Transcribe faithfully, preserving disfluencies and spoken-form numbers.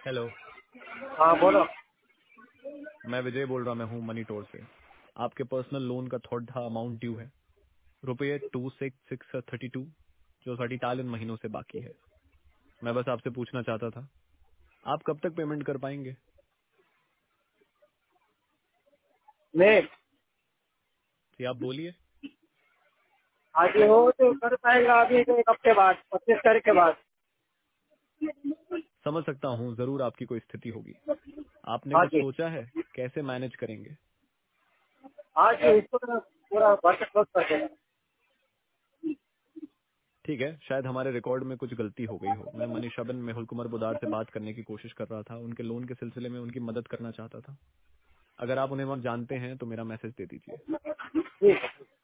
Hello. हाँ बोलो। मैं विजय बोल रहा मैं हूँ मनी टोर से। आपके पर्सनल लोन का थोड़ा अमाउंट ड्यू है, रुपये two six six thirty two, जो साढ़े चालीस महीनों से बाकी है। मैं बस आपसे पूछना चाहता था, आप कब तक पेमेंट कर पाएंगे? मैं जी आप बोलिए। आज हो तो कर पाएगा, अभी तो एक हफ्ते बाद, पच्चीस तारीख के बाद। समझ सकता हूँ, जरूर आपकी कोई स्थिति होगी। आपने हाँ कुछ जी। सोचा है कैसे मैनेज करेंगे? आज इसको तो पूरा वर्ष क्लोज कर देगा। ठीक है, शायद हमारे रिकॉर्ड में कुछ गलती हो गई हो। मैं मनीषाबेन मेहुल कुमार बुदार से बात करने की कोशिश कर रहा था, उनके लोन के सिलसिले में उनकी मदद करना चाहता था। अगर आप उन्हें वहाँ जानते हैं तो मेरा मैसेज दे दीजिए। ठीक है।